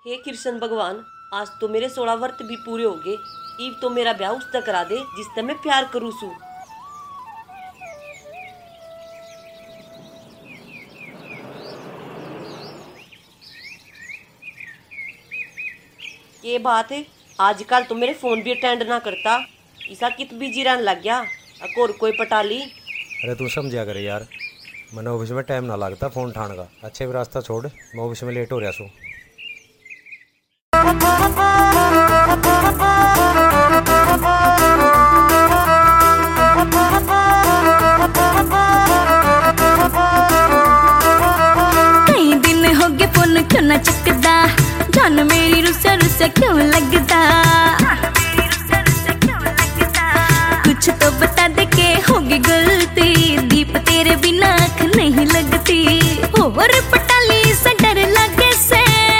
हे कृष्ण भगवान, आज तो मेरे 16 व्रत भी पूरे हो गए। इब तो मेरा ब्याह उससे करा दे जिससे मैं प्यार करूँ सू। ये बात है, आजकल तो मेरे फोन भी अटेंड ना करता। ऐसा कित बिजी रहने लग गया। और कोई पटाली। अरे तू समझा करे यार, मैंने ऑफिस में टाइम ना लगता फोन उठाने का। अच्छे भी रास्ता छोड़, मैं ऑफिस में लेट हो रहा सू। कई दिन हो गए फोन क्यों ना चकदा, जान मेरी रुसा रुसा क्यों लगदा। कुछ तो बता दे के होगी गलती, दीप तेरे बिना आँख नहीं लगती। और पटाली सा डर लगे से,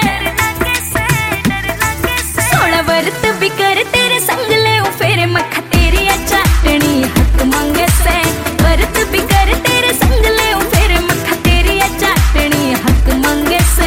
16 व्रत भी कर तेरे संग ले फेरे मक्खा तेरी चाटनी हक मांगे से। व्रत भी कर तेरे संग ले फेरे मक्खा तेरी चाटनी हक मांगे से।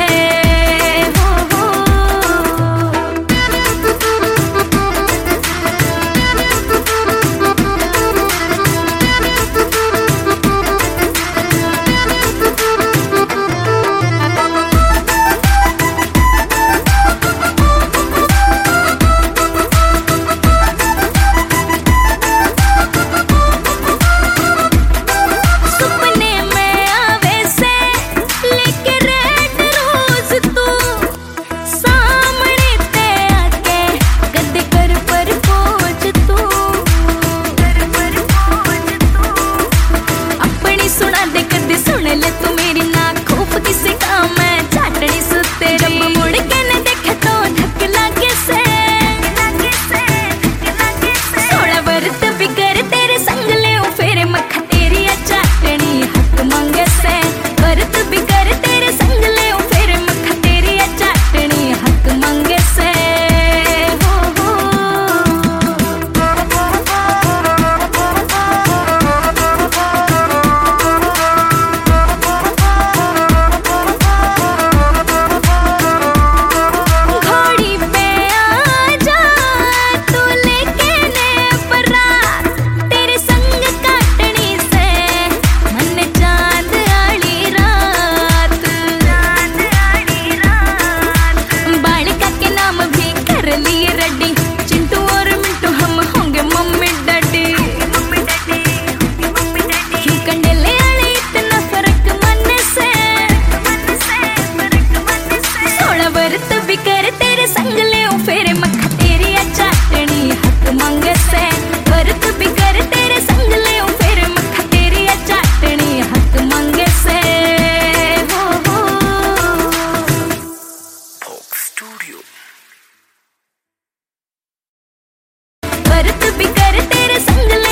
व्रत भी कर तेरे संग